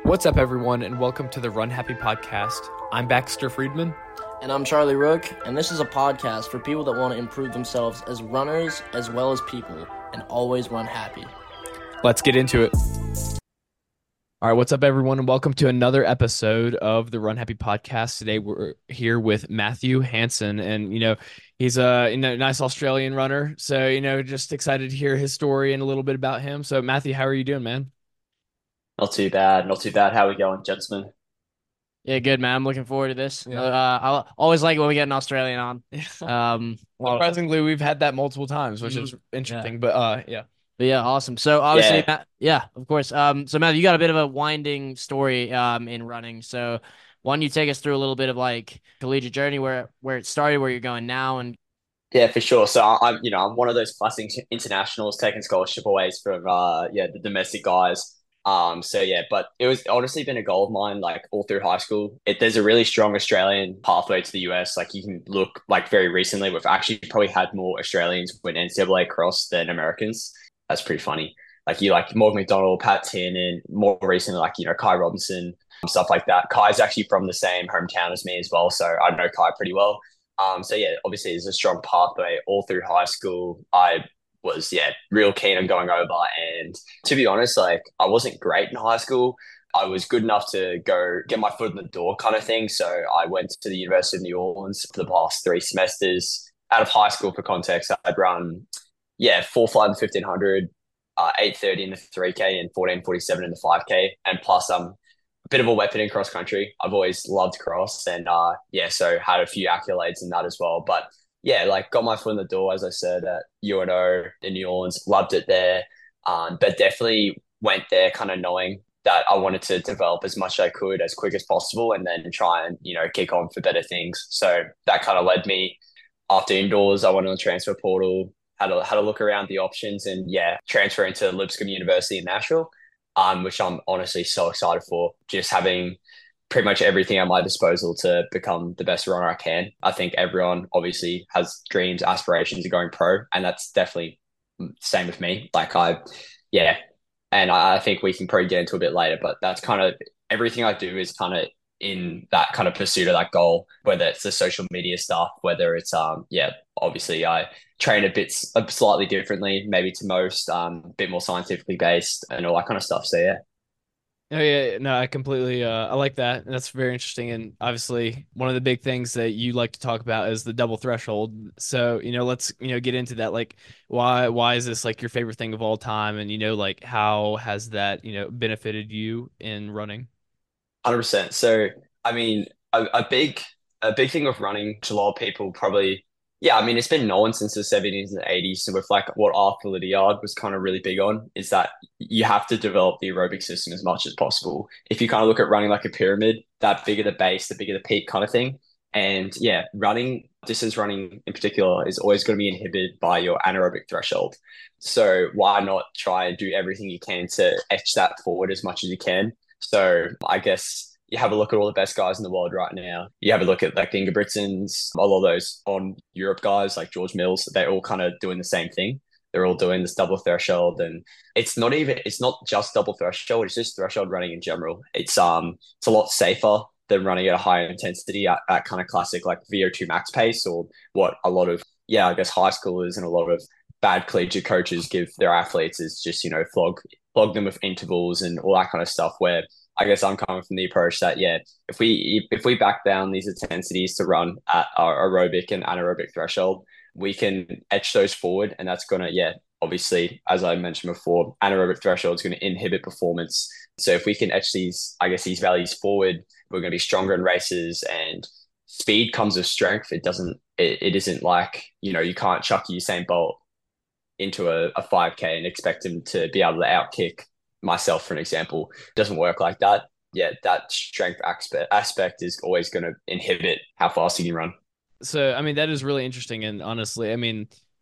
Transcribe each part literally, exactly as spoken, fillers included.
What's up, everyone, and welcome to the Run Happy Podcast. I'm Baxter Friedman. And I'm Charlie Rook, and this is a podcast for people that want to improve themselves as runners as well as people, and always run happy. Let's get into it. All right, what's up, everyone, and welcome to another episode of the Run Happy Podcast. Today, we're here with Matthew Hansen, and, you know, he's a you know, nice Australian runner, so, you know, just excited to hear his story and a little bit about him. So, Matthew, how are you doing, man? Not too bad, not too bad. How are we going, gentlemen? Yeah, good, man. I'm looking forward to this. Yeah. Uh, I always like it when we get an Australian on. Um, well, Surprisingly, we've had that multiple times, which is interesting, Yeah. but uh, yeah. but yeah, awesome. So obviously, Yeah. Matt, yeah, of course. Um, so Matt, you got a bit of a winding story um in running. So why don't you take us through a little bit of like collegiate journey, where where it started, where you're going now, and Yeah, for sure. So I- I'm, you know, I'm one of those classic internationals taking scholarship aways from, uh, yeah, the domestic guys. Um, so yeah, but it was honestly been a goal of mine, like all through high school. It, there's a really strong Australian pathway to the U S. Like you can look, like very recently, we've actually probably had more Australians win N C double A cross than Americans. That's pretty funny. Like you, like Morgan McDonald, Pat Tiernan, more recently, like you know, Kai Robinson, stuff like that. Kai's actually from the same hometown as me as well, so I know Kai pretty well. Um, so yeah, obviously there's a strong pathway all through high school. I was, yeah, real keen on going over. And to be honest, like I wasn't great in high school. I was good enough to go get my foot in the door kind of thing. So I went to the University of New Orleans for the past three semesters. Out of high school, for context, I'd run, yeah, four five and fifteen hundred, uh, eight thirty in the three K and fourteen forty-seven in the five K. And plus, um, a bit of a weapon in cross country. I've always loved cross, and uh, yeah, so had a few accolades in that as well. But yeah, like got my foot in the door, as I said, at U N O in New Orleans, loved it there. Um, but definitely went there kind of knowing that I wanted to develop as much as I could as quick as possible and then try and, you know, kick on for better things. So that kind of led me after indoors. I went on the transfer portal, had a, had a look around the options and yeah, transfer into Lipscomb University in Nashville, um, which I'm honestly so excited for, just having pretty much everything at my disposal to become the best runner I can. I think everyone obviously has dreams, aspirations of going pro, and that's definitely the same with me. Like I, yeah, and I, I think we can probably get into a bit later, but that's kind of everything I do is kind of in that kind of pursuit of that goal, whether it's the social media stuff, whether it's, um, yeah, obviously I train a bit slightly differently, maybe to most, um, a bit more scientifically based and all that kind of stuff. So yeah. Oh yeah, no, I completely uh I like that. And that's very interesting. And obviously one of the big things that you like to talk about is the double threshold. So, you know, let's, you know, get into that. Like why why is this like your favorite thing of all time? And you know, like how has that, you know, benefited you in running? one hundred percent. So, I mean, a, a big a big thing of running to a lot of people probably, yeah, I mean, it's been known since the seventies and eighties. So with like what Arthur Lydiard was kind of really big on is that you have to develop the aerobic system as much as possible. If you kind of look at running like a pyramid, that bigger the base, the bigger the peak kind of thing. And yeah, running, distance running in particular is always going to be inhibited by your anaerobic threshold. So why not try and do everything you can to etch that forward as much as you can? So I guess you have a look at all the best guys in the world right now. You have a look at like the Ingebrigtsens, a lot of those on Europe guys like George Mills. They're all kind of doing the same thing. They're all doing this double threshold, and it's not even it's not just double threshold. It's just threshold running in general. It's um it's a lot safer than running at a higher intensity at, at kind of classic like V O two max pace, or what a lot of yeah I guess high schoolers and a lot of bad collegiate coaches give their athletes is just you know flog flog them with intervals and all that kind of stuff. Where I guess I'm coming from the approach that yeah, if we if we back down these intensities to run at our aerobic and anaerobic threshold, we can etch those forward, and that's gonna yeah, obviously as I mentioned before, anaerobic threshold is going to inhibit performance. So if we can etch these, I guess these values forward, we're going to be stronger in races, and speed comes with strength. It doesn't. It, it isn't like you know you can't chuck Usain Bolt into a, a five K and expect him to be able to outkick myself, for an example. It doesn't work like that. Yeah, that strength aspect aspect is always going to inhibit how fast you can run. So, I mean, that is really interesting. And honestly, I mean,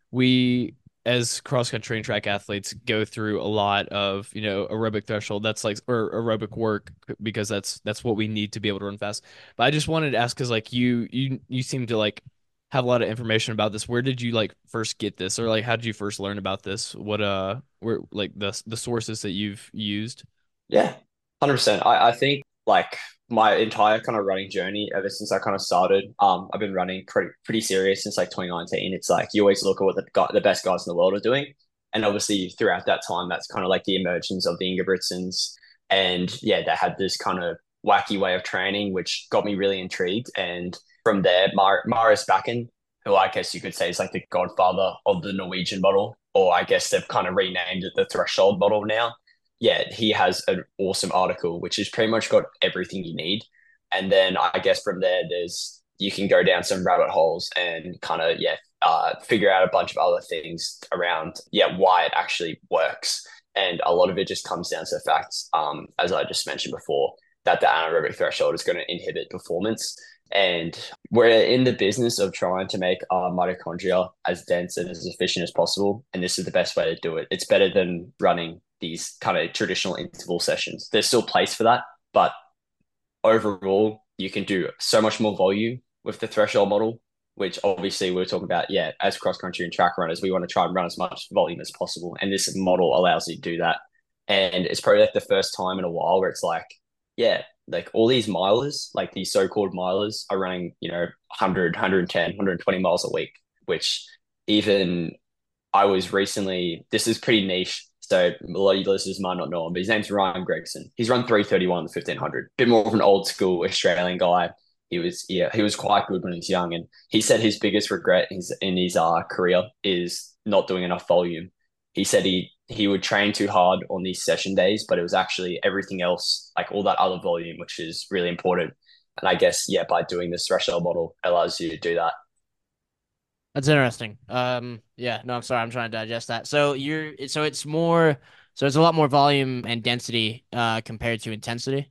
we as cross country and track athletes go through a lot of, you know, aerobic threshold. That's like, or aerobic work, because that's, that's what we need to be able to run fast. But I just wanted to ask, cause like you, you, you seem to like have a lot of information about this. Where did you like first get this, or like, how did you first learn about this? What, uh, where like the, the sources that you've used? Yeah. one hundred percent. I, I think like my entire kind of running journey ever since I kind of started, um, I've been running pretty pretty serious since like twenty nineteen. It's like you always look at what the guy, the best guys in the world are doing. And obviously throughout that time, that's kind of like the emergence of the Ingebrigtsens. And yeah, they had this kind of wacky way of training, which got me really intrigued. And from there, Mar- Marius Bakken, who I guess you could say is like the godfather of the Norwegian model, or I guess they've kind of renamed it the threshold model now. Yeah, he has an awesome article, which has pretty much got everything you need. And then I guess from there, there's you can go down some rabbit holes and kind of, yeah, uh, figure out a bunch of other things around, yeah, why it actually works. And a lot of it just comes down to the facts, um, as I just mentioned before, that the anaerobic threshold is going to inhibit performance. And we're in the business of trying to make our mitochondria as dense and as efficient as possible. And this is the best way to do it. It's better than running these kind of traditional interval sessions. There's still place for that, but overall, you can do so much more volume with the threshold model, which obviously we're talking about, yeah, as cross country and track runners, we want to try and run as much volume as possible. And this model allows you to do that. And it's probably like the first time in a while where it's like, yeah, like all these milers, like these so-called milers are running, you know, one hundred, one hundred ten, one hundred twenty miles a week, which even I was recently, this is pretty niche. So a lot of you listeners might not know him, but his name's Ryan Gregson. He's run three thirty-one the fifteen hundred. Bit more of an old school Australian guy. He was, yeah, he was quite good when he was young. And he said his biggest regret in his, in his uh, career is not doing enough volume. He said he he would train too hard on these session days, but it was actually everything else, like all that other volume, which is really important. And I guess, yeah, by doing this threshold model allows you to do that. That's interesting. Um, yeah, no, I'm sorry, I'm trying to digest that. So you're, so it's more, so it's a lot more volume and density, uh, compared to intensity.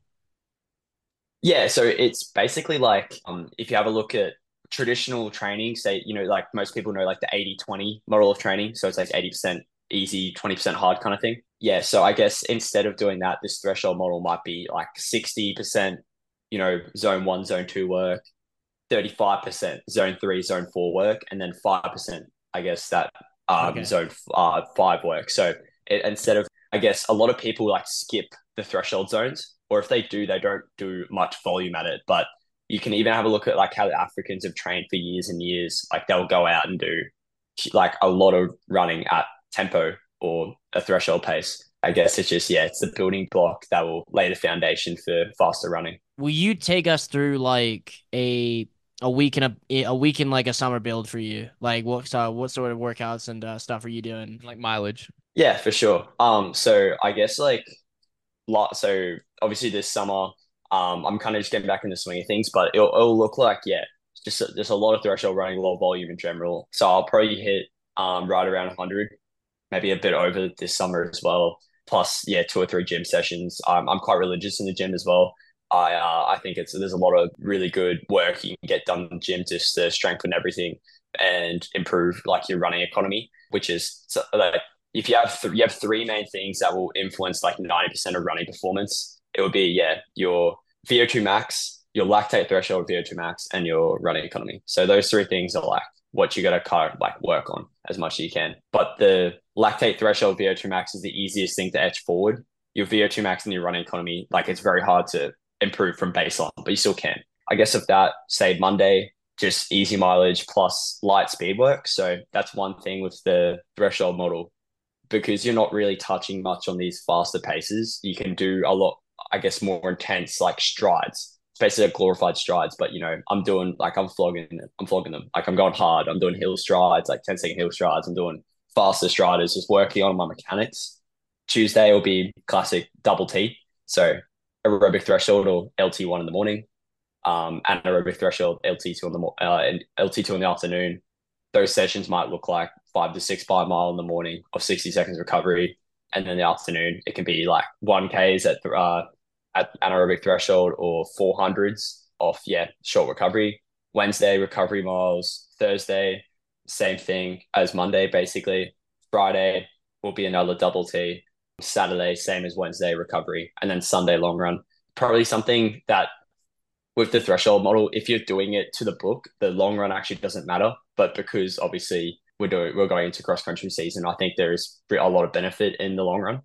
Yeah, so it's basically like um, if you have a look at traditional training, say, you know, like most people know like the eighty twenty model of training. So it's like eighty percent easy, twenty percent hard kind of thing. Yeah, so I guess instead of doing that, this threshold model might be like sixty percent, you know, zone one, zone two work, thirty-five percent zone three, zone four work, and then five percent, I guess, that um, Okay. zone uh, five work. So it, instead of, I guess, a lot of people like skip the threshold zones, or if they do, they don't do much volume at it. But you can even have a look at like how the Africans have trained for years and years. Like they'll go out and do like a lot of running at tempo or a threshold pace. I guess it's just, yeah, it's the building block that will lay the foundation for faster running. Will you take us through like a a week in a a week in like a summer build for you? Like what so what sort of workouts and uh, stuff are you doing? Like mileage. Yeah, for sure. Um, so I guess like lot. So obviously this summer, um, I'm kind of just getting back in the swing of things, but it'll, it'll look like, yeah, just a, just a lot of threshold running, a lot of volume in general. So I'll probably hit um right around one hundred, maybe a bit over this summer as well. Plus, yeah, two or three gym sessions. Um, I'm quite religious in the gym as well. I uh, I think it's there's a lot of really good work you can get done in the gym just to strengthen everything and improve like your running economy, which is so, like if you have th- you have three main things that will influence like ninety percent of running performance. It would be, yeah, your V O two max, your lactate threshold V O two max, and your running economy. So those three things are like what you got to kind of like work on as much as you can. But the lactate threshold V O two max is the easiest thing to etch forward. Your V O two max and your running economy, like it's very hard to improve from baseline, but you still can. I guess of that, say Monday, just easy mileage plus light speed work. So that's one thing with the threshold model, because you're not really touching much on these faster paces. You can do a lot, I guess, more intense like strides. It's basically glorified strides, but you know, I'm doing like I'm flogging them. I'm flogging them. Like I'm going hard. I'm doing hill strides, like ten second hill strides. I'm doing faster striders, just working on my mechanics. Tuesday will be classic double T. So aerobic threshold or L T one in the morning, um, anaerobic threshold L T two in the mo- uh, and L T two in the afternoon. Those sessions might look like five to six by mile in the morning of sixty seconds recovery, and then in the afternoon it can be like one Ks at uh, at anaerobic threshold or four hundreds of, yeah, short recovery. Wednesday recovery miles. Thursday same thing as Monday basically. Friday will be another double T. Saturday, same as Wednesday, recovery, and then Sunday, long run. Probably something that with the threshold model, if you're doing it to the book, the long run actually doesn't matter. But because obviously we're doing, we're going into cross country season, I think there is a lot of benefit in the long run.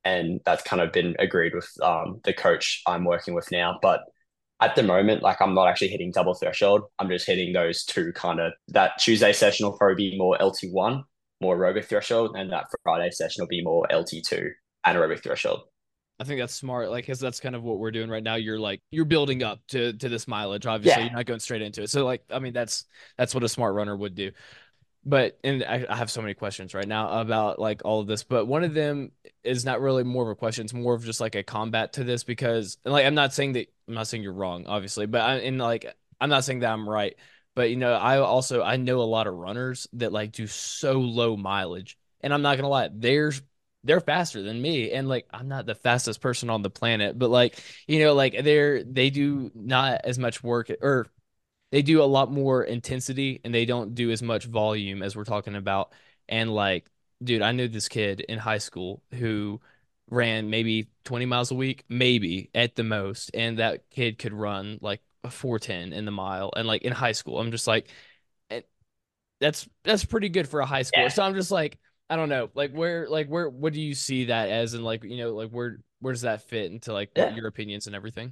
and that's kind of been agreed with um, the coach I'm working with now. But at the moment, like I'm not actually hitting double threshold. I'm just hitting those two kind of that Tuesday session will probably be more L T one, more aerobic threshold, and that Friday session will be more L T two anaerobic threshold. I think that's smart, like, because that's kind of what we're doing right now. You're like you're building up to to this mileage. Obviously, Yeah. you're not going straight into it. So, like, I mean, that's that's what a smart runner would do. But and I, I have so many questions right now about like all of this. But one of them is not really more of a question. It's more of just like a combat to this because, like, I'm not saying that I'm not saying you're wrong, obviously, but I and like I'm not saying that I'm right. But you know, I also I know a lot of runners that like do so low mileage, and I'm not gonna lie, they're they're faster than me, and like I'm not the fastest person on the planet, but like you know, like they're they do not as much work or they do a lot more intensity and they don't do as much volume as we're talking about. And like, dude, I knew this kid in high school who ran maybe twenty miles a week, maybe at the most. And that kid could run like a four ten in the mile. And like in high school, I'm just like, eh, that's that's pretty good for a high schooler. Yeah. So I'm just like, I don't know, like where, like where, what do you see that as? And like, you know, like where, where does that fit into like what Yeah. your opinions and everything?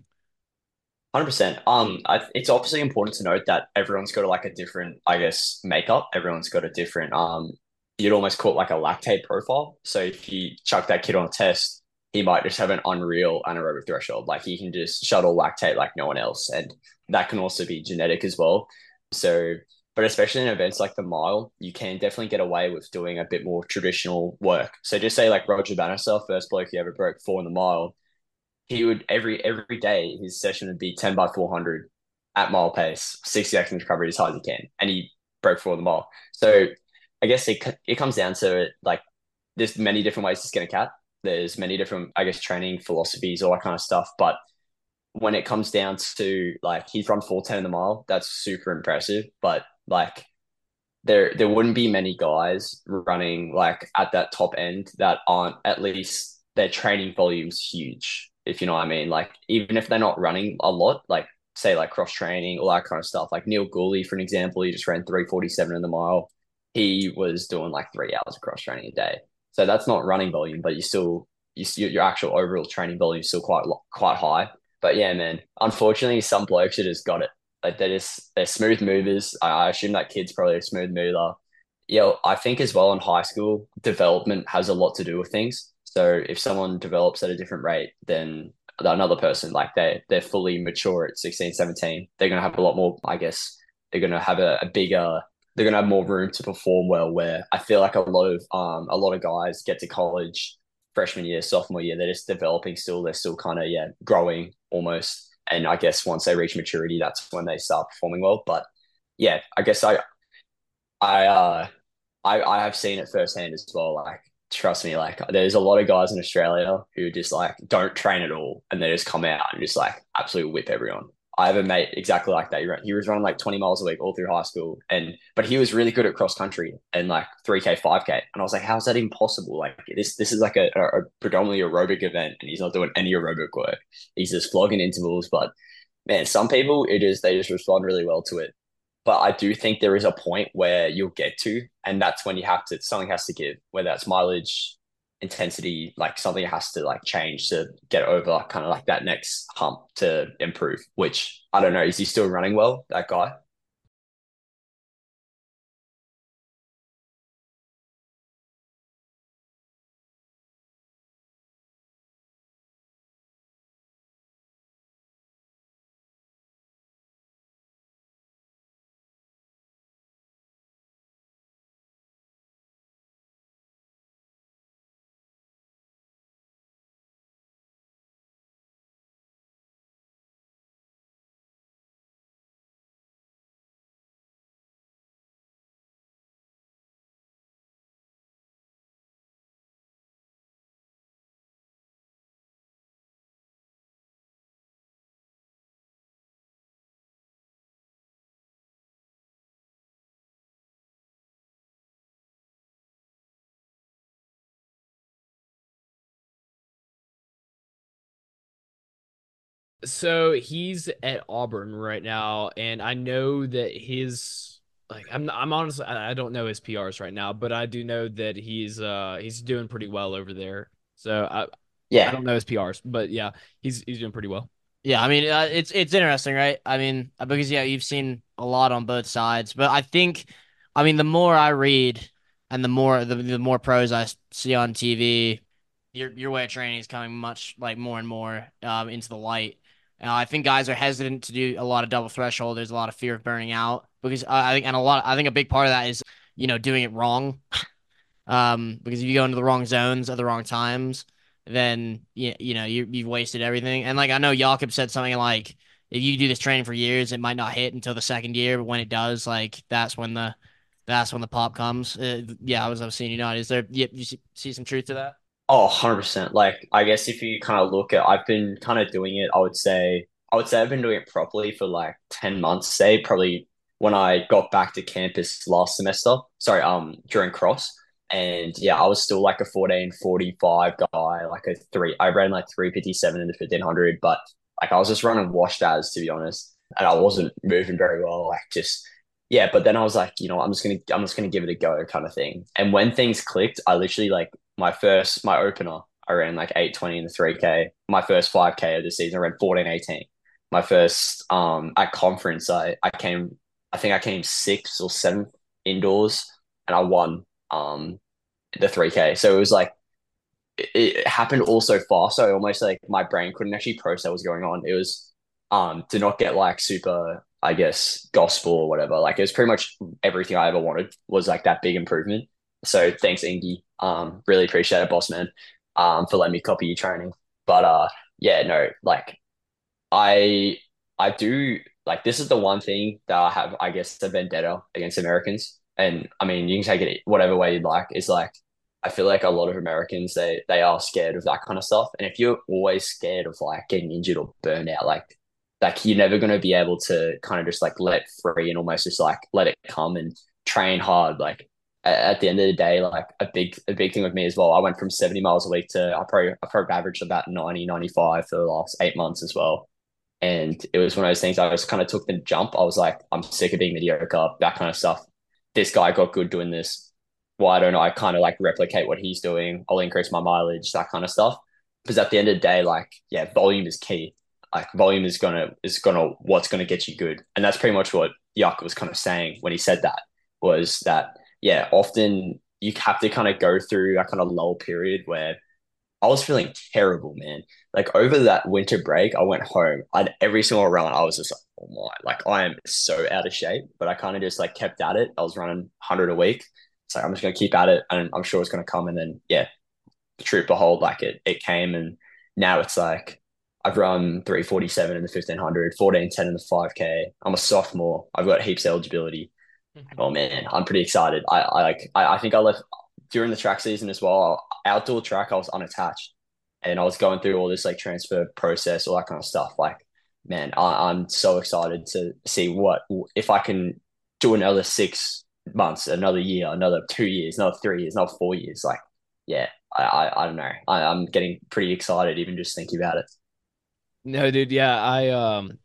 one hundred percent. Um, I, it's obviously important to note that everyone's got like a different, I guess, makeup. Everyone's got a different, um, you'd almost call it like a lactate profile. So if you chuck that kid on a test, he might just have an unreal anaerobic threshold. Like he can just shuttle lactate like no one else. And that can also be genetic as well. So, but especially in events like the mile, you can definitely get away with doing a bit more traditional work. So just say like Roger Bannister, first bloke he ever broke four in the mile, he would every every day his session would be ten by four hundred at mile pace, sixty seconds recovery as high as he can, and he broke for the mile. So I guess it it comes down to like there's many different ways to skin a cat. There's many different I guess training philosophies, all that kind of stuff. But when it comes down to like he's run four ten in the mile, that's super impressive. But like there there wouldn't be many guys running like at that top end that aren't at least their training volume's huge, if you know what I mean. Like even if they're not running a lot, like say like cross training, all that kind of stuff. Like Neil Gooley, for an example, he just ran three forty-seven in the mile. He was doing like three hours of cross training a day. So that's not running volume, but you still you your actual overall training volume is still quite quite high. But yeah, man, unfortunately, some blokes have just got it. Like they're just they're smooth movers. I, I assume that kid's probably a smooth mover. Yeah, I think as well in high school, development has a lot to do with things. So if someone develops at a different rate than another person, like they they're fully mature at sixteen, seventeen, they're gonna have a lot more, I guess, they're gonna have a, a bigger they're gonna have more room to perform well, where I feel like a lot of um a lot of guys get to college freshman year, sophomore year, they're just developing still, they're still kind of yeah, growing almost. And I guess once they reach maturity, that's when they start performing well. But yeah, I guess I I uh I I have seen it firsthand as well. Like trust me, like there's a lot of guys in Australia who just like don't train at all and they just come out and just like absolutely whip everyone. I have a mate exactly like that. He, ran, he was running like twenty miles a week all through high school, and but he was really good at cross country and like three K, five K. And I was like, how is that even possible? Like this, this is like a, a predominantly aerobic event, and he's not doing any aerobic work. He's just flogging intervals. But man, some people it is they just respond really well to it. But I do think there is a point where you'll get to, and that's when you have to something has to give, whether that's mileage, intensity, like something has to like change to get over kind of like that next hump to improve, which I don't know. Is he still running well, that guy? So he's at Auburn right now, and I know that his like I'm I'm honestly I I don't know his P Rs right now, but I do know that he's uh he's doing pretty well over there. So I I Yeah. don't know his P Rs, but yeah, he's he's doing pretty well. Yeah, I mean, uh, it's it's interesting, right? I mean, uh, because yeah, you've seen a lot on both sides, but I think, I mean, the more I read and the more the, the more pros I s- see on T V, your your way of training is coming much like more and more um into the light. Uh, I think guys are hesitant to do a lot of double threshold. There's a lot of fear of burning out because I I think and a lot I think a big part of that is you know doing it wrong. Um, because if you go into the wrong zones at the wrong times, then you, you know you you've wasted everything. And like I know Jakob said something like if you do this training for years, it might not hit until the second year, but when it does, like that's when the that's when the pop comes. Uh, yeah, I was I was seeing United. Is there yep, you see, see some truth to that? Oh, one hundred percent. Like, I guess if you kind of look at, I've been kind of doing it, I would say, I would say I've been doing it properly for like ten months, say, probably when I got back to campus last semester, sorry, um, during cross. And yeah, I was still like a fourteen forty-five guy, like a three, I ran like three fifty-seven in the fifteen hundred, but like I was just running washed as, to be honest. And I wasn't moving very well, like just, yeah. But then I was like, you know, I'm just gonna, I'm just gonna give it a go kind of thing. And when things clicked, I literally like, my first my opener, I ran like eight twenty in the three K. My first five K of the season, I ran fourteen eighteen. My first um at conference, I I came I think I came sixth or seventh indoors, and I won um the three K. So it was like it, it happened all so fast. So almost like my brain couldn't actually process what was going on. It was um to not get like super, I guess, gospel or whatever. Like it was pretty much everything I ever wanted was like that big improvement. So thanks, Ingy. Um, really appreciate it, boss man, um, for letting me copy your training. But uh, yeah, no, like I I do like this is the one thing that I have, I guess, a vendetta against Americans. And I mean, you can take it whatever way you'd like. Is like I feel like a lot of Americans they they are scared of that kind of stuff. And if you're always scared of like getting injured or burned out, like like you're never going to be able to kind of just like let free and almost just like let it come and train hard. Like at the end of the day, like a big a big thing with me as well. I went from seventy miles a week to I probably I probably averaged about ninety ninety five for the last eight months as well. And it was one of those things I just kind of took the jump. I was like, I'm sick of being mediocre, that kind of stuff. This guy got good doing this. Why don't I kind of like replicate what he's doing? I'll increase my mileage, that kind of stuff. Because at the end of the day, like, yeah, volume is key. Like volume is gonna is gonna what's gonna get you good. And that's pretty much what Yuck was kind of saying when he said that, was that, yeah, often you have to kind of go through that kind of lull period where I was feeling terrible, man. Like over that winter break, I went home. I every single run, I was just like, oh my, like I am so out of shape. But I kind of just like kept at it. I was running one hundred a week. It's like I'm just gonna keep at it, and I'm sure it's gonna come. And then yeah, the truth behold, like it it came, and now it's like I've run three forty-seven in the fifteen hundred, fourteen ten in the five K. I'm a sophomore. I've got heaps of eligibility. Oh man, I'm pretty excited. I, I like I, I think I left during the track season as well. Outdoor track, I was unattached, and I was going through all this like transfer process, all that kind of stuff. Like, man, I, I'm so excited to see what if I can do another six months, another year, another two years, another three years, another four years. Like, yeah, I I, I don't know. I, I'm getting pretty excited even just thinking about it. No, dude, yeah, I um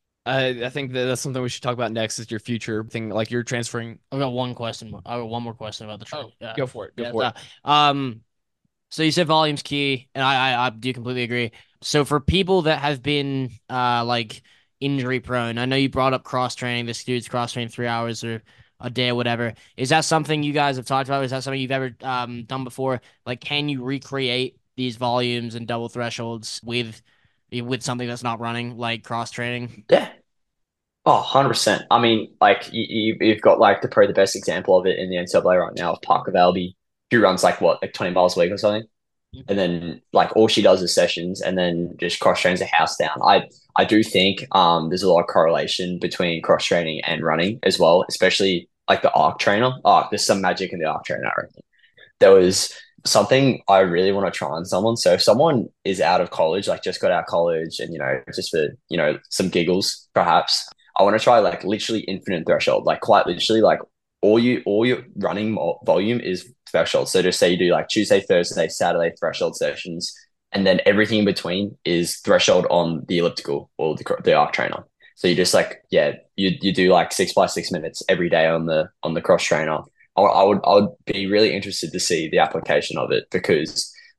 I I think that that's something we should talk about next is your future thing, like you're transferring. I've got one question. I got one more question about the Oh, training. Yeah, go for it. Go yeah. for it. uh, um, So you said volume's key, and I, I I do completely agree. So for people that have been uh like injury prone, I know you brought up cross training. This dude's cross training three hours or a day or whatever. Is that something you guys have talked about? Is that something you've ever um done before? Like, can you recreate these volumes and double thresholds with with something that's not running, like cross training? Yeah. Oh, one hundred percent. I mean, like you, you, you've got like the probably the best example of it in the N C double A right now of Parker Valby, who runs like what, like twenty miles a week or something. And then like all she does is sessions and then just cross trains a house down. I I do think um there's a lot of correlation between cross training and running as well, especially like the arc trainer. Oh, there's some magic in the arc trainer, I reckon. There was something I really want to try on someone. So if someone is out of college, like just got out of college and, you know, just for, you know, some giggles, perhaps, I want to try like literally infinite threshold, like quite literally like all you, all your running mo- volume is threshold. So just say you do like Tuesday, Thursday, Saturday threshold sessions, and then everything in between is threshold on the elliptical or the, the arc trainer. So you just like, yeah, you, you do like six by six minutes every day on the, on the cross trainer. I, I would I would be really interested to see the application of it because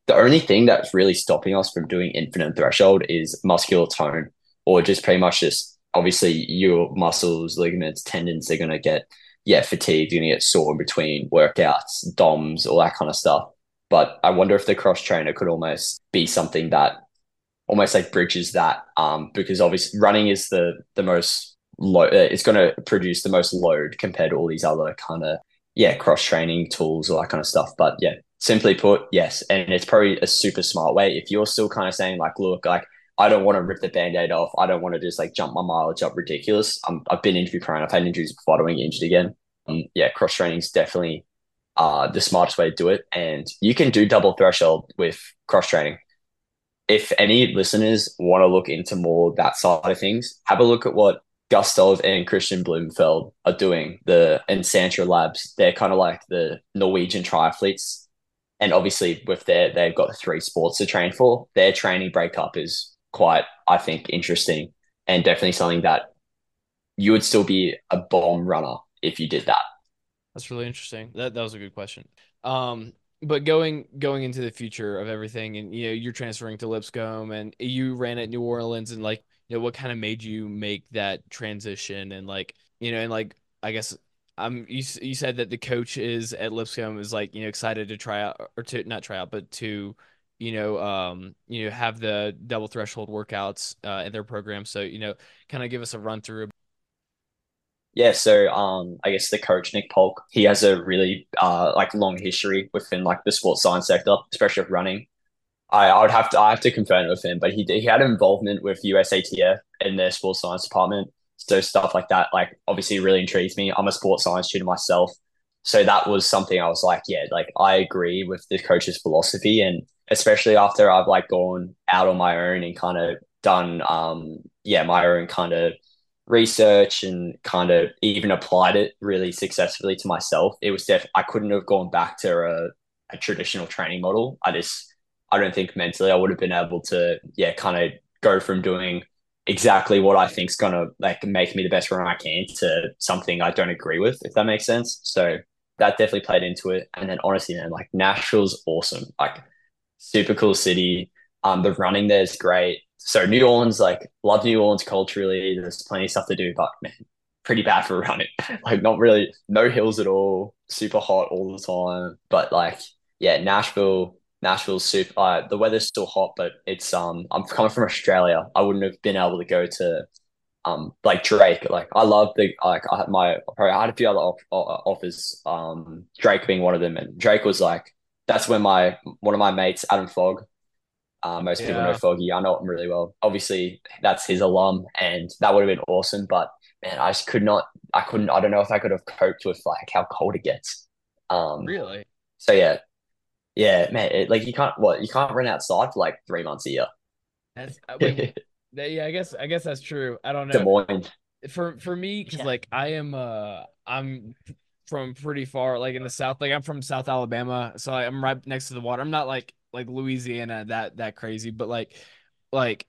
The only thing that's really stopping us from doing infinite threshold is muscular tone, or just pretty much just obviously your muscles, ligaments, tendons, they're gonna get yeah, fatigued, you're gonna get sore in between workouts, D O Ms, all that kind of stuff. But I wonder if the cross trainer could almost be something that almost like bridges that, um, because obviously running is the the most low. It's going to produce the most load compared to all these other kind of yeah cross training tools, all that kind of stuff. But yeah, simply put, yes, and it's probably a super smart way if you're still kind of saying like, look, like I don't want to rip the band-aid off. I don't want to just like jump my mileage up ridiculous. I'm, I've been injury prone. I've had injuries before. I don't want to get injured again. Um, yeah, cross training is definitely uh, the smartest way to do it. And you can do double threshold with cross training. If any listeners want to look into more that side of things, have a look at what Gustav and Christian Blumenfeld are doing. The and Santra Labs, they're kind of like the Norwegian triathletes. And obviously with their, they've got three sports to train for. Their training breakup is quite, I think, interesting and definitely something that you would still be a bomb runner if you did that. That's really interesting. That that was a good question. Um, but going going into the future of everything, and you know, you're transferring to Lipscomb, and you ran at New Orleans, and like, you know, what kind of made you make that transition, and like, you know, and like, I guess, um, you s- you said that the coach is at Lipscomb is like, you know, excited to try out or to not try out, but to, you know, um, you know, have the double threshold workouts uh in their program. So, you know, kind of give us a run through. Yeah, so um, I guess the coach Nick Polk, he has a really uh like long history within like the sports science sector, especially with running. I, I would have to I have to confirm it with him, but he he had involvement with U S A T F in their sports science department. So stuff like that, like obviously really intrigues me. I'm a sports science student myself. So that was something I was like, yeah, like I agree with the coach's philosophy. And especially after I've like gone out on my own and kind of done um yeah, my own kind of research and kind of even applied it really successfully to myself. It was def I couldn't have gone back to a, a traditional training model. I just I don't think mentally I would have been able to, yeah, kind of go from doing exactly what I think is gonna like make me the best runner I can to something I don't agree with, if that makes sense. So that definitely played into it. And then honestly, man, like Nashville's awesome. Like super cool city. Um, the running there is great. So New Orleans, like love New Orleans culturally. There's plenty of stuff to do, but man, pretty bad for running. Like not really, no hills at all. Super hot all the time. But like, yeah, Nashville, Nashville's super. Uh, the weather's still hot, but it's um. I'm coming from Australia. I wouldn't have been able to go to um like Drake. Like I love the like I had my I had a few other off, offers. Um, Drake being one of them, and Drake was like that's when my one of my mates, Adam Fogg. Uh, most people know Yeah. Foggy. I know him really well. Obviously, that's his alum, and that would have been awesome. But man, I just could not. I couldn't. I don't know if I could have coped with like how cold it gets. Um. Really? So yeah, yeah, man. It, like you can't. What you can't run outside for like three months a year. That's uh, wait. that- Yeah, I guess I guess that's true. I don't Des know. Moines. For for me, because Yeah. like I am uh I'm from pretty far, like in the south. Like I'm from South Alabama, so like, I'm right next to the water. I'm not like like Louisiana that that crazy, but like like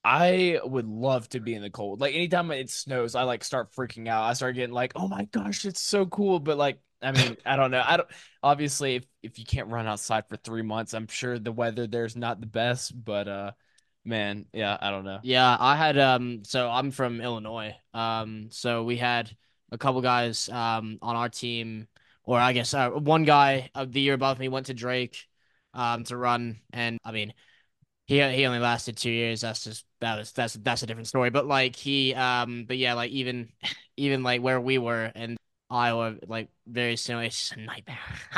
I would love to be in the cold. Like anytime it snows, I like start freaking out. I start getting like, oh my gosh, it's so cool. But like, I mean, I don't know. I don't obviously if if you can't run outside for three months, I'm sure the weather there's not the best, but uh. Man, yeah, I don't know. Yeah, I had um so I'm from Illinois. Um so we had a couple guys um on our team, or I guess uh, one guy of the year above me went to Drake um to run, and I mean he he only lasted two years. That's just that was that's that's a different story. But like he um but yeah, like even even like where we were in Iowa, like very similar. It's just a nightmare.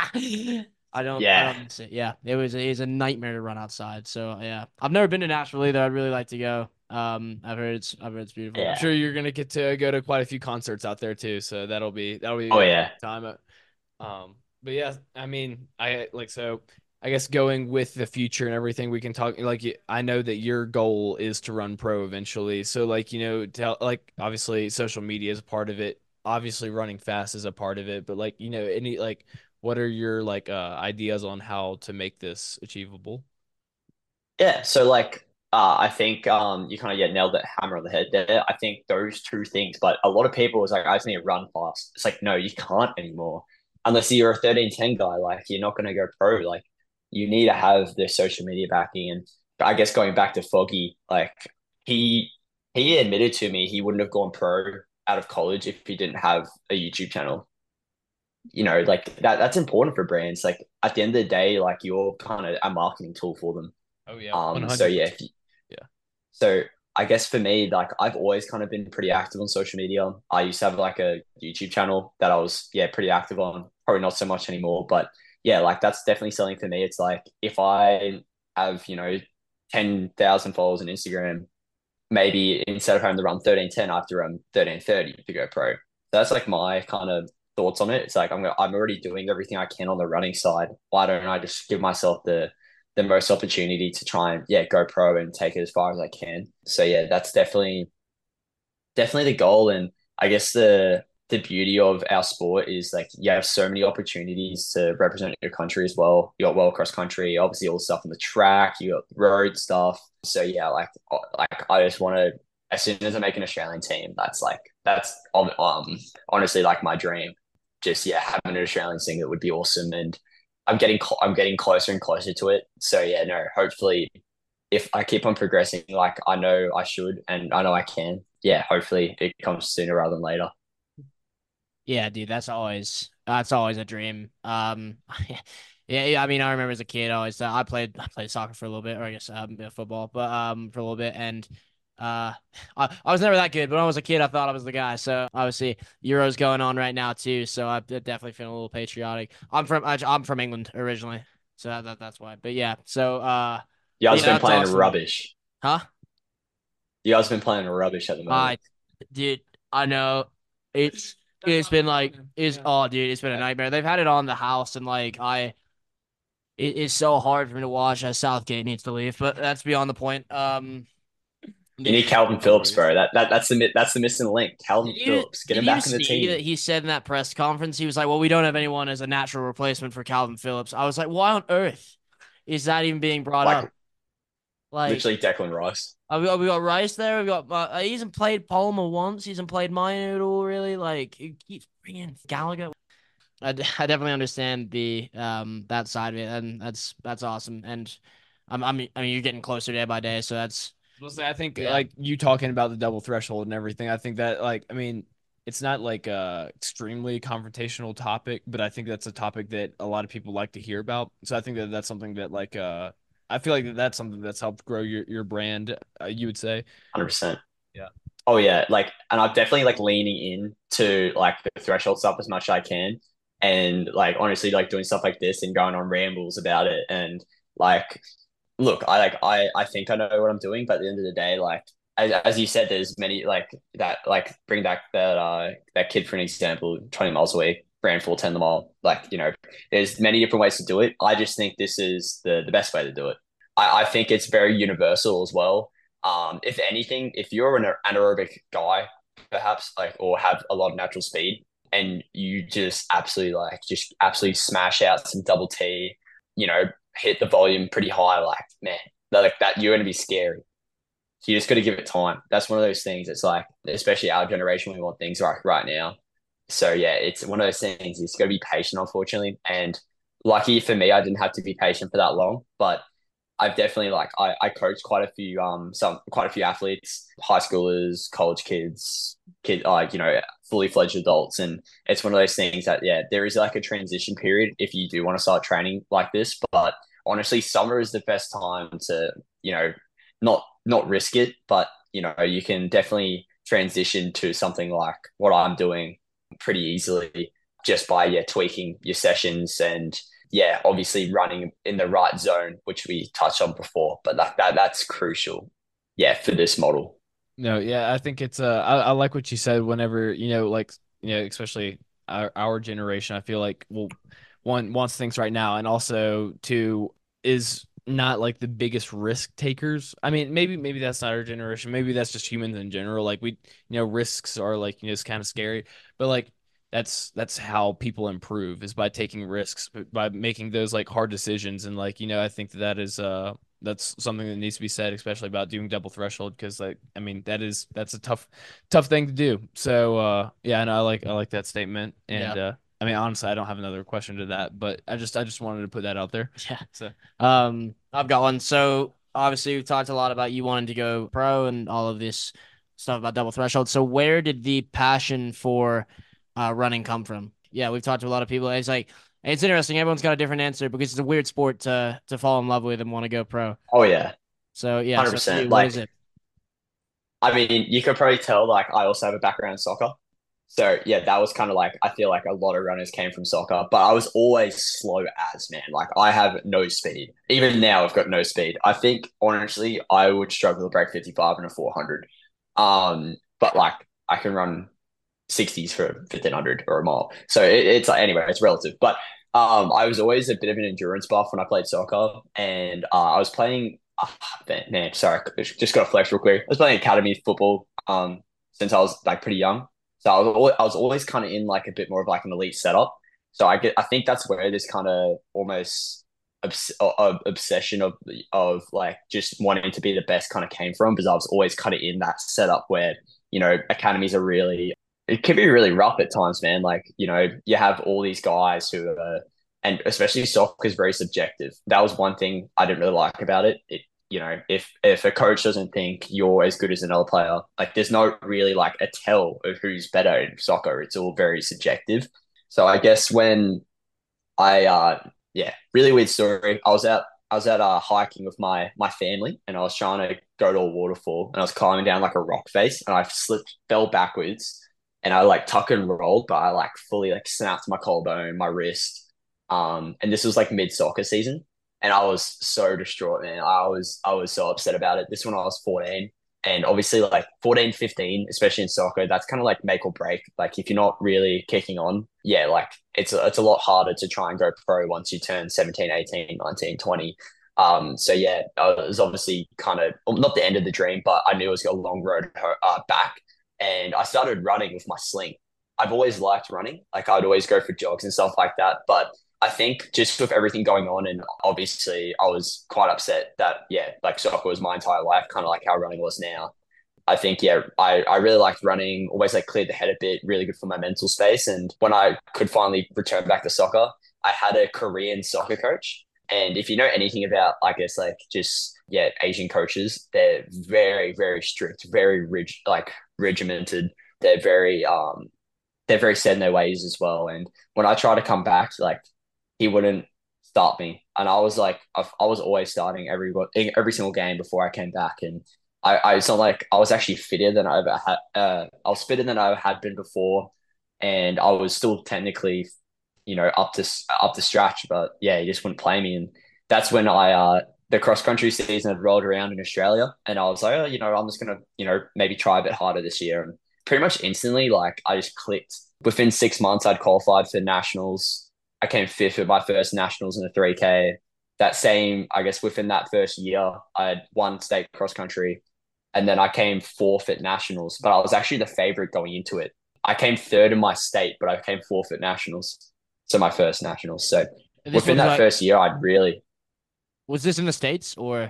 I don't I Yeah, don't miss it. Yeah, it was it was a nightmare to run outside. So yeah, I've never been to Nashville either. I'd really like to go. Um, I've heard it's I've heard it's beautiful. I'm yeah. sure you're gonna get to go to quite a few concerts out there too, so that'll be that'll be Oh a yeah. time. uh, Um, but yeah, I mean, I like so. I guess going with the future and everything, we can talk. Like, y- I know that your goal is to run pro eventually. So, like, you know, tell like obviously social media is a part of it. Obviously, running fast is a part of it. But like, you know, any like, what are your like uh ideas on how to make this achievable? Yeah, so like uh, I think um you kind of yeah nailed that hammer on the head there. I think those two things, but a lot of people was like, I just need to run fast. It's like no, you can't anymore unless you're a thirteen ten guy. Like you're not gonna go pro. Like you need to have the social media backing. And I guess going back to Foggy, like he he admitted to me he wouldn't have gone pro out of college if he didn't have a YouTube channel. You know, like that that's important for brands. Like at the end of the day, like you're kind of a marketing tool for them. Oh yeah, Um, so yeah, one hundred percent. if you, Yeah. so I guess for me, like I've always kind of been pretty active on social media. I used to have like a YouTube channel that I was, yeah, pretty active on. Probably not so much anymore, but yeah, like that's definitely something for me. It's like if I have, you know, ten thousand followers on Instagram, maybe instead of having to run thirteen ten, I have to run thirteen thirty to go pro. So that's like my kind of thoughts on it. It's like I'm I'm already doing everything I can on the running side. Why don't I just give myself the the most opportunity to try and yeah go pro and take it as far as I can. So yeah, that's definitely definitely the goal. And I guess the the beauty of our sport is like you have so many opportunities to represent your country as well. You got well cross country, obviously all the stuff on the track, you got road stuff. So yeah, like like I just want to as soon as I make an Australian team, that's like that's um um, honestly like my dream. Just yeah, having an Australian singer would be awesome, and I'm getting cl- I'm getting closer and closer to it. So yeah, no, hopefully if I keep on progressing like I know I should and I know I can, yeah, hopefully it comes sooner rather than later. Yeah, dude, that's always that's always a dream. Um, yeah, yeah, I mean, I remember as a kid, I always uh, I played I played soccer for a little bit, or I guess um, yeah, football, but um, for a little bit, and uh, I I was never that good, but when I was a kid, I thought I was the guy. So obviously, Euros going on right now too, so I'm definitely feeling a little patriotic. I'm from I- I'm from England originally, so that, that that's why. But yeah, so uh, You but guys yeah, been that's playing awesome, rubbish. huh? You guys been playing rubbish at the moment. I dude, I know it's it's been like it's oh dude, it's been a nightmare. They've had it on the house and like I it, it's so hard for me to watch as Southgate needs to leave, but that's beyond the point. Um You did need Calvin No Phillips, worries. bro. That that that's the that's the missing link. Calvin you Phillips, get did him you back in the see that team. he said in that press conference he was like, "Well, we don't have anyone as a natural replacement for Calvin Phillips." I was like, "Why on earth is that even being brought Like up?" Like literally Declan Rice. uh, we got we got Rice there. We got uh, he hasn't played Palmer once. He hasn't played Mino at all. Really, like he keeps bringing Gallagher. I, d- I definitely understand the um that side of it, and that's that's awesome. And I'm, I'm I mean, you're getting closer day by day, so that's Well, I think yeah, like you talking about the double threshold and everything. I think that like I mean, it's not like a extremely confrontational topic, but I think that's a topic that a lot of people like to hear about. So I think that that's something that like uh I feel like that that's something that's helped grow your your brand. Uh, you would say. one hundred percent. Yeah. Oh yeah, like and I'm definitely like leaning in to like the threshold stuff as much as I can. And like honestly like doing stuff like this and going on rambles about it and like look, I like I I think I know what I'm doing, but at the end of the day, like as, as you said, there's many like that like bring back that uh that kid for an example, twenty miles away, ran full ten the mile. Like, you know, there's many different ways to do it. I just think this is the the best way to do it. I, I think it's very universal as well. Um, if anything, if you're an anaerobic guy, perhaps like or have a lot of natural speed and you just absolutely like just absolutely smash out some double T, you know, hit the volume pretty high, like man, like that you're gonna be scary. You just got to give it time. That's one of those things. It's like, especially our generation, we want things right right now. So yeah, it's one of those things. It's got to be patient, unfortunately. And lucky for me, I didn't have to be patient for that long. But I've definitely like I I coached quite a few um some quite a few athletes, high schoolers, college kids, kid like you know fully fledged adults, and it's one of those things that yeah there is like a transition period if you do want to start training like this. But honestly, summer is the best time to you know not not risk it, but you know you can definitely transition to something like what I'm doing pretty easily just by yeah tweaking your sessions and yeah, obviously running in the right zone, which we touched on before, but like that that's crucial. Yeah, for this model. No, yeah, I think it's uh I, I like what you said whenever, you know, like you know, especially our our generation, I feel like well one wants things right now and also two is not like the biggest risk takers. I mean, maybe maybe that's not our generation. Maybe that's just humans in general. Like we you know, risks are like, you know, it's kind of scary. But like that's that's how people improve is by taking risks, by making those like hard decisions and like, you know, I think that, that is uh that's something that needs to be said, especially about doing double threshold, because like I mean that is that's a tough tough thing to do. So uh yeah, and I like I like that statement. And yeah. uh I mean, honestly, I don't have another question to that, but I just I just wanted to put that out there. Yeah. So Um, I've got one. So obviously we've talked a lot about you wanting to go pro and all of this stuff about double threshold. So where did the passion for uh running come from? Yeah, we've talked to a lot of people. It's like it's interesting. Everyone's got a different answer because it's a weird sport to to fall in love with and want to go pro. Oh yeah, So yeah, so for you, one hundred percent. what is Like, it? I mean, you could probably tell, like, I also have a background in soccer. So, yeah, that was kind of like, I feel like a lot of runners came from soccer, but I was always slow as, man. Like, I have no speed. Even now, I've got no speed. I think, honestly, I would struggle to break fifty-five in a four hundred. Um, but, like, I can run sixties for fifteen hundred or a mile. So, it, it's like, anyway, it's relative. But um, I was always a bit of an endurance buff when I played soccer. And uh, I was playing Oh, man, man, sorry, just got to flex real quick. I was playing academy football um since I was like pretty young, so I was always, I was always kind of in like a bit more of like an elite setup. So I get I think that's where this kind of almost obs- uh, obsession of of like just wanting to be the best kind of came from, because I was always kind of in that setup where you know academies are really, it can be really rough at times, man. Like you know you have all these guys who are, and especially soccer is very subjective. That was one thing I didn't really like about it. It, you know, if if a coach doesn't think you're as good as another player, like there's no really like a tell of who's better in soccer. It's all very subjective. So I guess when I, uh, yeah, really weird story. I was out, I was out uh, hiking with my my family, and I was trying to go to a waterfall, and I was climbing down like a rock face, and I slipped, fell backwards, and I like tuck and rolled, but I like fully like snapped my collarbone, my wrist. Um, and this was like mid soccer season, and I was so distraught, man. I was I was so upset about it. This when I was fourteen, and obviously like fourteen, fifteen, especially in soccer, that's kind of like make or break. Like if you're not really kicking on, yeah, like it's a, it's a lot harder to try and go pro once you turn seventeen, eighteen, nineteen, twenty. Um, so yeah, it was obviously kind of well, not the end of the dream, but I knew it was a long road uh, back, and I started running with my sling. I've always liked running. Like I'd always go for jogs and stuff like that, but I think just with everything going on, and obviously I was quite upset that, yeah, like soccer was my entire life, kind of like how running was now. I think, yeah, I, I really liked running, always like cleared the head a bit, really good for my mental space. And when I could finally return back to soccer, I had a Korean soccer coach. And if you know anything about, I guess, like just, yeah, Asian coaches, they're very, very strict, very rig- like regimented. They're very, um, they're very set in their ways as well. And when I try to come back, like, he wouldn't start me. And I was like, I, I was always starting every every single game before I came back. And I, I it's not like I was actually fitter than I ever had. Uh, I was fitter than I had been before, and I was still technically, you know, up to up to scratch. But yeah, he just wouldn't play me, and that's when I uh the cross country season had rolled around in Australia, and I was like, oh, you know, I'm just gonna, you know, maybe try a bit harder this year, and pretty much instantly, like I just clicked. Within six months, I'd qualified for nationals. I came fifth at my first nationals in the three K. That same, I guess, within that first year, I had won state cross country, and then I came fourth at nationals. But I was actually the favorite going into it. I came third in my state, but I came fourth at nationals. So my first nationals. So This within was that like, first year, I'd really was this in the States or,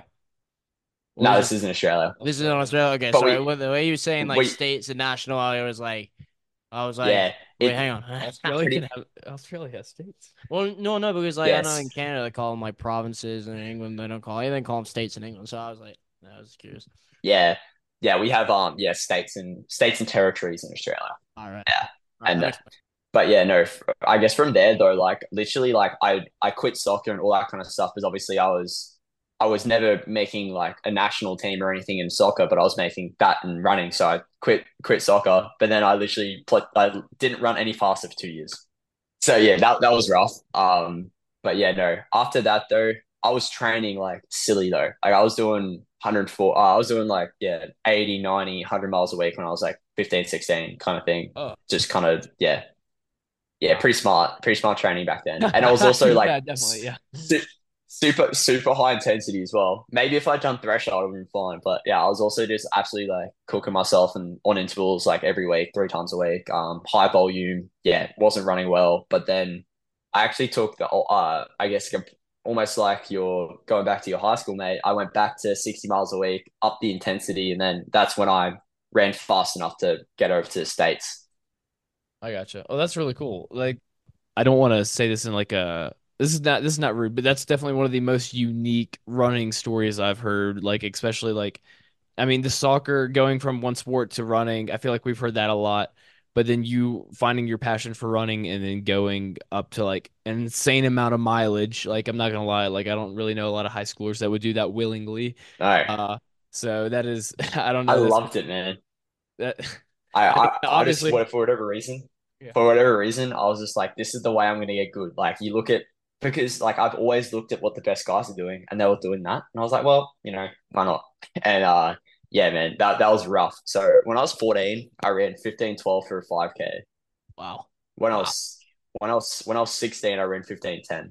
or no, was this this is in Australia. this is in Australia? Okay, But sorry. we Well, the way you were saying like we states and national, I was like, I was like, yeah, wait, it hang on. Australia pretty can have Australia has states. Well, no, no, because like I know in yes. Canada they call them like provinces, and in England they don't call anything, call them states in England. So I was like, I was curious. Yeah. Yeah, we have um yeah, states and states and territories in Australia. All right, Yeah. all right, And that uh, makes sense. but yeah, no, f- I guess from there though, like literally, like I I quit soccer and all that kind of stuff because obviously I was I was never making like a national team or anything in soccer, but I was making that and running. So I quit quit soccer, but then I literally pl- I didn't run any faster for two years. So yeah, that that was rough. Um, but yeah, no. After that though, I was training like silly though. Like I was doing one hundred four, uh, I was doing like yeah, eighty, ninety, one hundred miles a week when I was like fifteen, sixteen kind of thing. Oh, Just kind of yeah, yeah, wow. pretty smart, pretty smart training back then. And I was also like Yeah, definitely. Yeah. su- super, super high intensity as well. Maybe if I'd done threshold, I would have been fine. But yeah, I was also just absolutely like cooking myself and on intervals like every week, three times a week. Um, high volume. Yeah, wasn't running well. But then I actually took the, uh, I guess almost like you're going back to your high school, mate. I went back to sixty miles a week, up the intensity. And then that's when I ran fast enough to get over to the States. I gotcha. Oh, that's really cool. Like I don't want to say this in like a this is not this is not rude, but that's definitely one of the most unique running stories I've heard. Like especially like I mean the soccer going from one sport to running. I feel like we've heard that a lot, but then you finding your passion for running and then going up to like an insane amount of mileage. Like I'm not gonna lie, like I don't really know a lot of high schoolers that would do that willingly. No, Uh, so that is I don't I know. That's loved it, man. that. I, I mean, I, I just obviously, for for whatever reason, yeah. for whatever reason, I was just like, this is the way I'm gonna get good. Like you look at because like I've always looked at what the best guys are doing, and they were doing that, and I was like, well, you know, why not? And uh, yeah, man, that that was rough. So when I was fourteen, I ran fifteen twelve for a five K. Wow. When I Wow. was when I was when I was sixteen, I ran fifteen ten.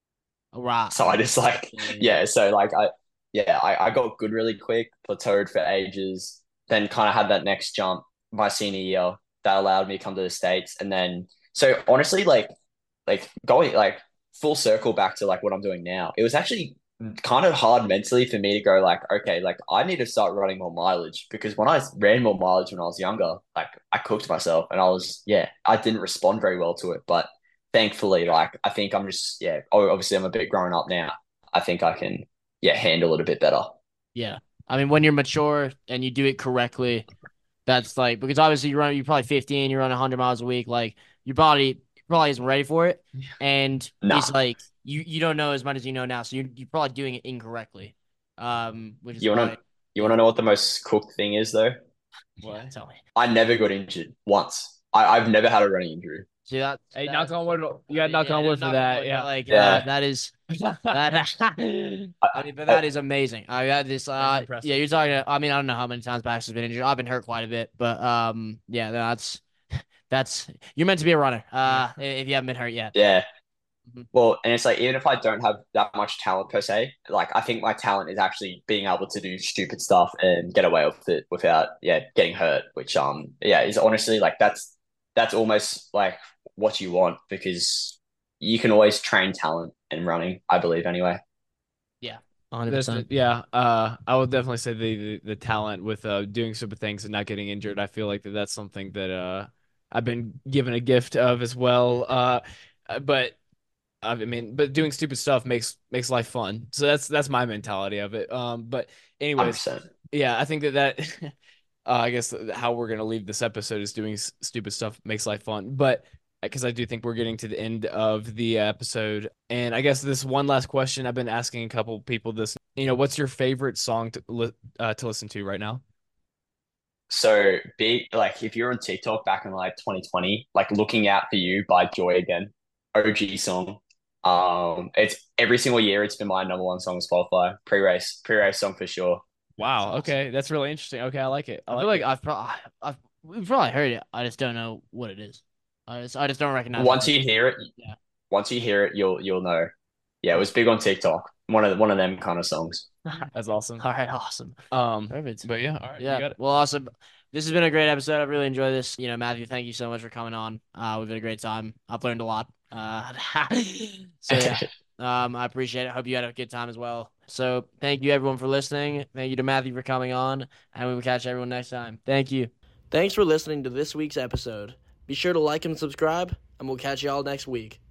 Right. So I just like yeah, so like I yeah, I, I got good really quick, plateaued for ages, then kind of had that next jump my senior year that allowed me to come to the States. And then so honestly, like like going like full circle back to like what I'm doing now, it was actually kind of hard mentally for me to go like, okay, like I need to start running more mileage because when I ran more mileage when I was younger, like I cooked myself and I was yeah, I didn't respond very well to it. But thankfully, like I think I'm just yeah, obviously I'm a bit grown up now. I think I can yeah handle it a bit better. Yeah. I mean, when you're mature and you do it correctly, that's like because obviously you run you're probably fifteen, you run one hundred miles a week, like your body probably isn't ready for it, and it's Nah, like you you don't know as much as you know now, so you're you're probably doing it incorrectly, um, which is you wanna probably you wanna know what the most cooked thing is though? yeah. What? Tell me. I never got injured once. I, I've never had a running injury. See that? Hey, that knock on wood. You got to knock yeah, on wood for knock on that. wood, but Yeah. like uh, Yeah. that is that. I mean, but I, that is amazing. I got this. Uh, impressive. yeah, you're talking. I mean, I don't know how many times Max has been injured. I've been hurt quite a bit, but um, yeah, that's that's you're meant to be a runner. Uh, if you haven't been hurt yet. yeah. Mhm. Well, and it's like even if I don't have that much talent per se, like I think my talent is actually being able to do stupid stuff and get away with it without yeah getting hurt. Which um yeah is honestly like that's that's almost like what you want because you can always train talent in running. I believe anyway. Yeah, one hundred That's percent. yeah. Uh, I would definitely say the, the the talent with uh doing stupid things and not getting injured. I feel like that that's something that uh I've been given a gift of as well. Uh, uh, but I mean, but doing stupid stuff makes makes life fun. So that's that's my mentality of it. Um, but anyways, one hundred percent. yeah, I think that that uh, I guess how we're gonna leave this episode is doing s- stupid stuff makes life fun. But because I do think we're getting to the end of the episode, and I guess this one last question I've been asking a couple people this. You know, what's your favorite song to li uh, to listen to right now? So big like if you're on TikTok back in like twenty twenty, like Looking Out for You by Joy Again, O G song. Um, it's every single year it's been my number one song on Spotify. Pre-race, pre-race song for sure. Wow. Okay, that's really interesting. Okay, I like it. I I feel like like it. I've probably I've we've probably heard it. I just don't know what it is. I just I just don't recognize Once it. you hear it, Yeah. once you hear it, you'll you'll know. Yeah, it was big on TikTok. One of the, one of them kind of songs. That's awesome. All right. Awesome. Um, Perfect. but yeah, all right, you Yeah. got it. Well, awesome. This has been a great episode. I've really enjoyed this. You know, Matthew, thank you so much for coming on. Uh, we've had a great time. I've learned a lot. Uh, so yeah, um, I appreciate it. Hope you had a good time as well. So thank you everyone for listening. Thank you to Matthew for coming on, and we will catch everyone next time. Thank you. Thanks for listening to this week's episode. Be sure to like and subscribe, and we'll catch you all next week.